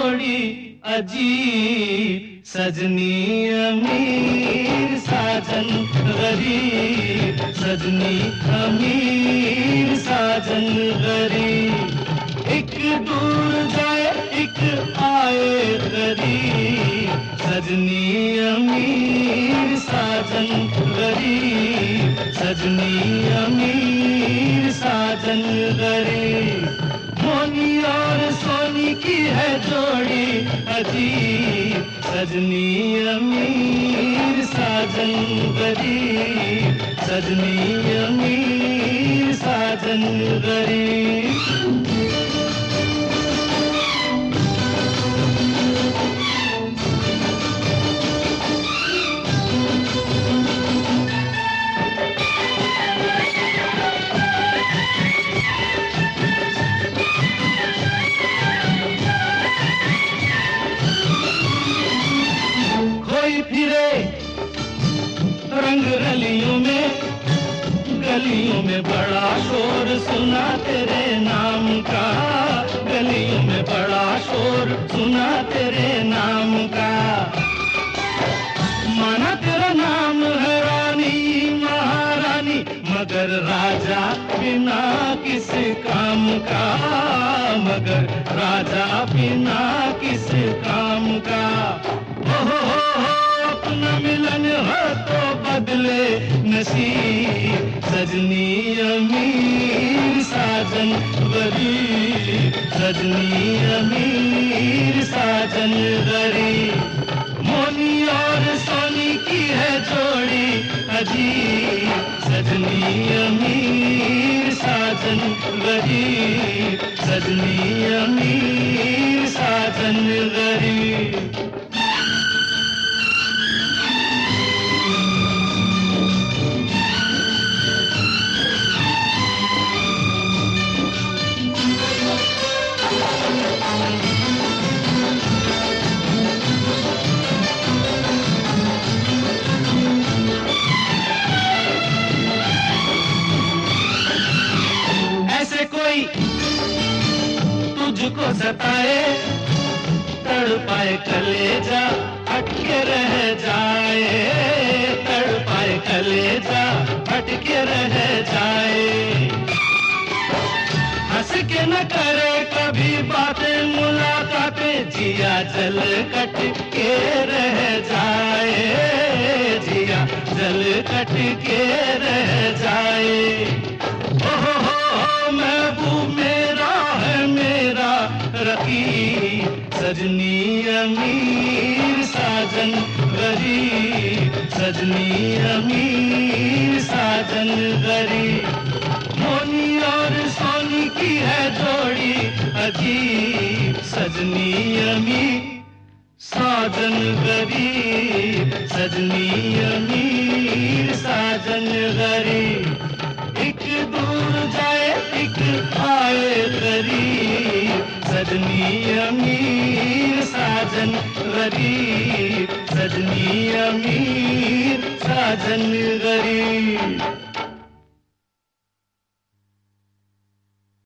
जोड़ी अजीब, सजनी अमीर साजन गरीब, सजनी अमीर साजन गरीब। एक दूर जाए एक आए गरीब, सजनी अमीर साजन गरीब, सजनी अमीर साजन गरीब। मोनी और सोनी की है जोड़ी अजीब, सजनी अमीर साजन गरीब, सजनी अमीर साजन गरीब। रंग रलियों में गलियों में बड़ा शोर सुना तेरे नाम का, गलियों में बड़ा शोर सुना तेरे नाम का। माना तेरा नाम है रानी महारानी, मगर राजा बिना किस काम का, मगर राजा बिना किस काम का। हो अपना मिलन हो तो बदले नसीब, सजनी अमीर साजन गरीब, सजनी अमीर साजन गरीब। मोनी और सोनी की है जोड़ी अजीब, सजनी अमीर साजन गरीब, सजनी अमीर साजन गरीब। कोई तुझको सताए तड़पाए कलेजा अटके रह जाए, तड़पाए कलेजा अटके रह जाए। हंस के न करे कभी बातें मुलाकातें, जिया जल कट के रह जाए, जिया जल कट के रह जाए। ओहो महबूब मेरा है मेरा रकीब, सजनी अमीर साजन गरीब, सजनी अमीर साजन गरीब। मोनी और सोनी की है जोड़ी अजीब, सजनी अमीर साजन गरीब, सजनी अमीर साजन गरीब। एक दूर जाए एक आए गरीब, सजनी अमीर साजन गरीब, सजनी अमीर साजन गरीब।